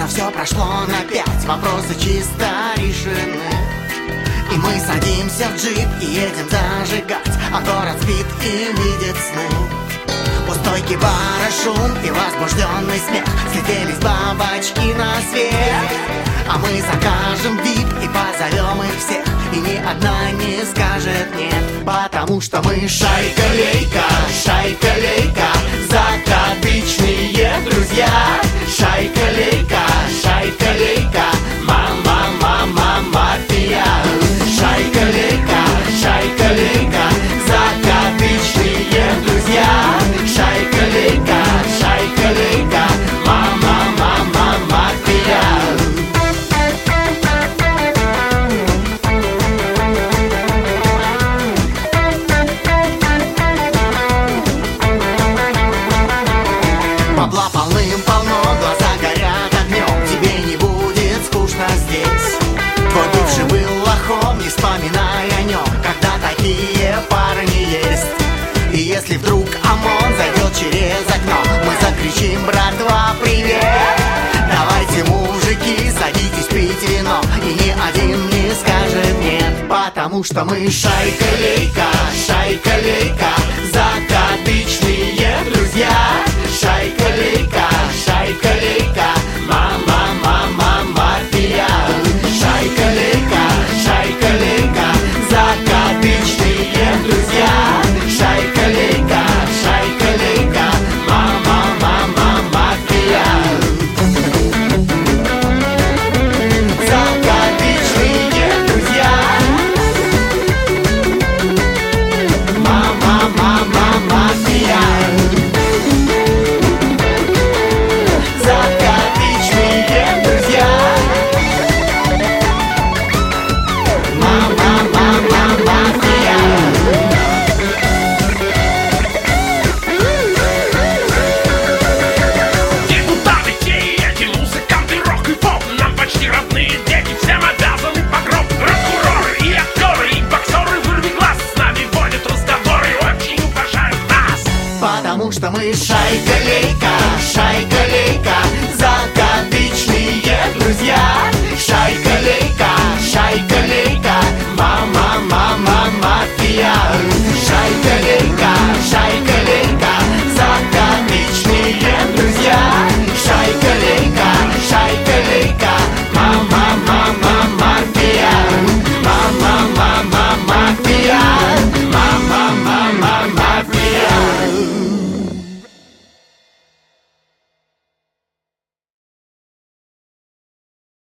но все прошло на 5. Вопросы чисто решены. И мы садимся в джип и едем зажигать, а город спит и видит сны. У стойки бара шум и возбужденный смех. Слетелись бабочки на свет. А мы закажем вип и позовем их всех, и ни одна не скажет нет. Потому что мы шайка-лейка, шайка-лейка, закадычные друзья. Шайка-лейка, шайка-лейка, мама-мама-мафия. Шайка-лейка, шайка-лейка, закадычные друзья. Шайка-лейка, шайка-лейка, мама-мама-мафия. Бабла полным-полно, глаза горят огнем. Тебе не будет скучно здесь. Твой бывший был лохом, не вспоминай о нем, когда такие парни есть. И если вдруг ОМОН зайдет через окно, мы закричим: братва, привет! Давайте, мужики, садитесь пить вино, и ни один не скажет нет. Потому что мы шайка-лейка, шайка-лейка, закадычные друзья. Шайка-лейка, шайка-лейка, мама-мама-мафия. Шайка-лейка, шайка-лейка, закадычные друзья. Шайка-лейка, шайка-лейка, мама-мама-мафия. Закадычные друзья. Мама-мама-мафия. Закадычные друзья. Мама-мама-мафия. Депутаты те и эти, музыканты, рок и поп, нам почти родные дети, всем обязаны погроб. Прокуроры и актеры, и боксеры, вырви глаз, с нами водят разговоры, очень уважают нас. Потому что мы шайка-лейка, шайка-лейка, закадычные друзья.